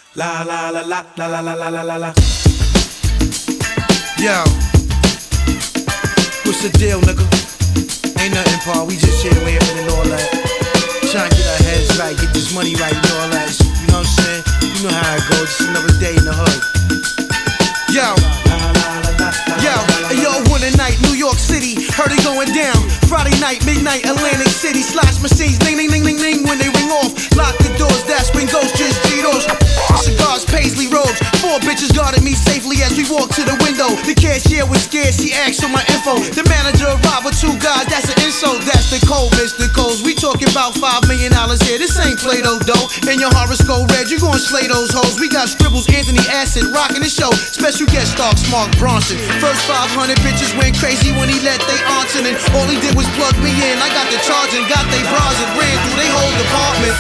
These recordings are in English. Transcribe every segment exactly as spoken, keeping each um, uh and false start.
La la la la la la la la la la la. Yo, what's the deal, nigga? Ain't nothing, Paul. We just here laughing and all that. Trying to get our heads right, get this money right and all that. You know what I'm saying? You know how it goes. Just another day in the hood. Yo, yo, yo, one night, New York City, heard it going down. Friday night, midnight, Atlantic City, slash machines, ding, ding, ding, ding, ding. When they ring off, lock the doors, that's when ghosts just G-Dos. Cigars, paisley robes, four bitches guarded me safely as we walked to the window. The cashier was scared, she asked for my info. The manager arrived with two guys, that's an insult. That's the code, Mister Coles. We talking about five million dollars here, this ain't Play-Doh dough. And your horoscope red, you gon' slay those hoes. We got scribbles, Anthony Acid, rocking the show. Special guest star, Mark Bronson. First five hundred bitches went crazy when he let they answer. And all he did was plug me in. I got the charge and got they bras and ran through they whole department.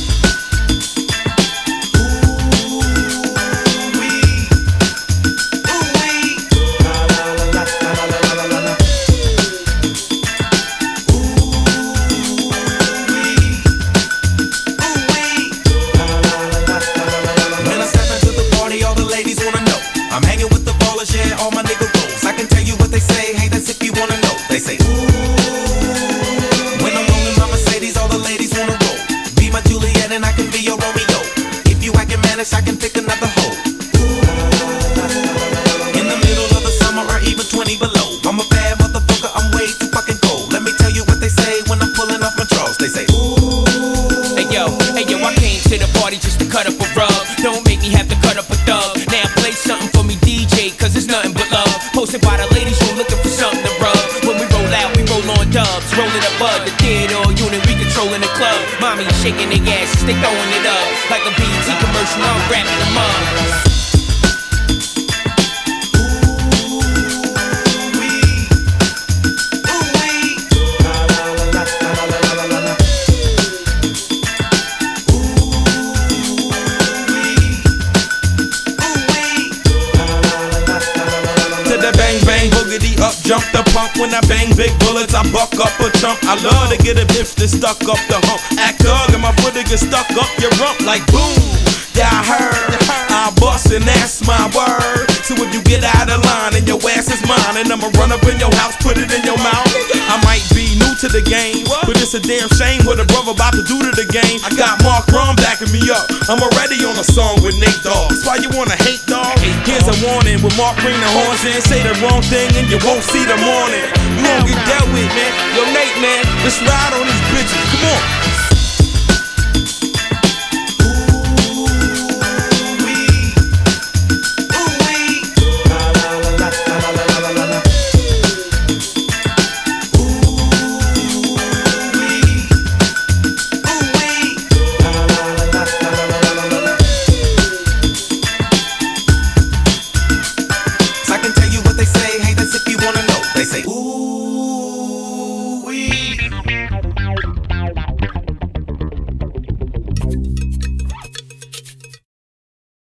I'm hanging with the ballers, yeah, all my nigga rolls. I can tell you what they say, hey, that's if you wanna know. They say, ooh. When I'm rolling my Mercedes, all the ladies wanna roll. Be my Juliet and I can be your Romeo. If you actin' mannish, I can pick another hoe. Ooh. In the middle of the summer or even twenty below. I'm a bad motherfucker, I'm way too fucking cold. Let me tell you what they say when I'm pulling off my drawers. They say, ooh. Hey yo, hey yo, I came to the party just to cut up a rug. Don't make me have to cut up a thug. Now play something for me, D J, cause it's nothing but love. Posted by the ladies who looking for something to rub. When we roll out, we roll on dubs. Rolling a bud, the theater unit, we controlling the club. Mommy shaking their asses, they throwing it up. Like a B E T commercial, I'm wrapping them up. Up, jump the pump when I bang big bullets, I buck up a chump. I love to get a bitch that's stuck up the hump. Act thug and my foot to get stuck up your rump like boom. Yeah, I heard, I bust and that's my word. So if you get out of line and your ass is mine, and I'ma run up in your house, put it in your mouth. I might be new to the game, but it's a damn shame what a brother about to do to the game. I got Mark Ron backing me up, I'm already on a song with Nate Dogg. That's why you wanna hate, dog. Here's a warning, when Mark bring the horns in, say the wrong thing and you won't see the morning. You won't get dealt with, man. Yo, Nate, man, let's ride on these bitches, come on.